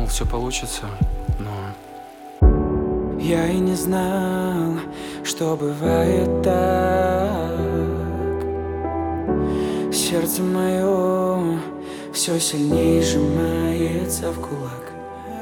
все получится, но... Я и не знал, что бывает так. Сердце мое все сильнее сжимается в кулак.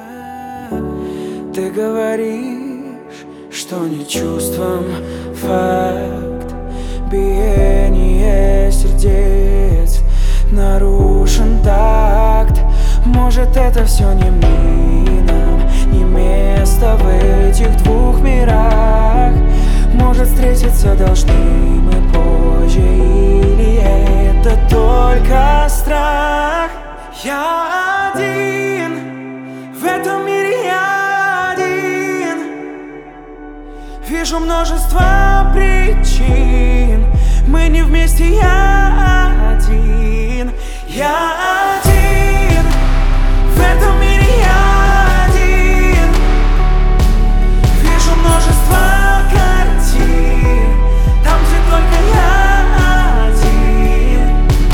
Ты говоришь, что не чувством факт. Биение сердец, нарушен такт. Может, это все не мы, нам не место в этих двух мирах. Может, встретиться должны мы позже, или это только страх? Я один, в этом мире я один. Вижу множество причин, мы не вместе, я один. Я один, в этом мире я один. Вижу множество картин, там, где только я один.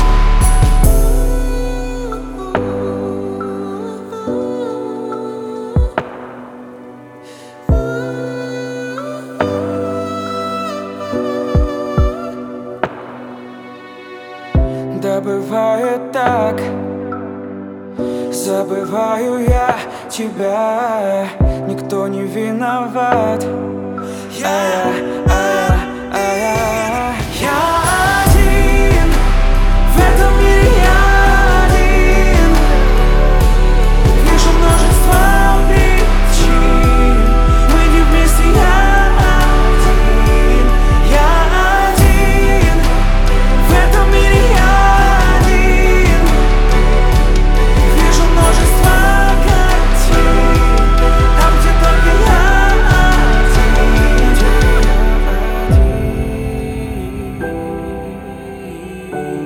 Да бывает так, забываю я тебя, никто не виноват. Я один, в этом мире я один. Вижу множество причин, мы не вместе, я один. Я один, в этом мире я один. Вижу множество картин, там, где только я один.